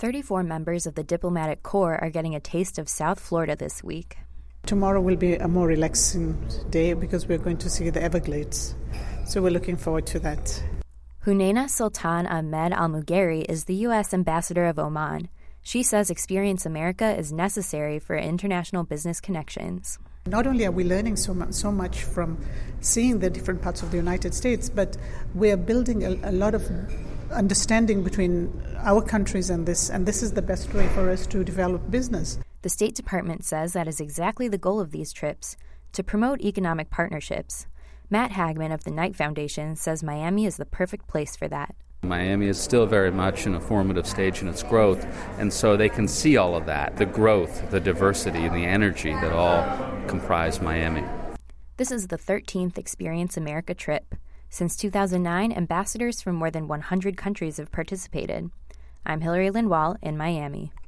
34 members of the diplomatic corps are getting a taste of South Florida this week. Tomorrow will be a more relaxing day because we're going to see the Everglades. So we're looking forward to that. Hunaina Sultan Ahmed Al-Mugheri is the U.S. Ambassador of Oman. She says Experience America is necessary for international business connections. Not only are we learning so much from seeing the different parts of the United States, but we're building a lot of understanding between our countries and this is the best way for us to develop business. The State Department says that is exactly the goal of these trips, to promote economic partnerships. Matt Hagman of the Knight Foundation says Miami is the perfect place for that. Miami is still very much in a formative stage in its growth, and so they can see all of that, the growth, the diversity, and the energy that all comprise Miami. This is the 13th Experience America trip. Since 2009, ambassadors from more than 100 countries have participated. I'm Hillary Lindwall in Miami.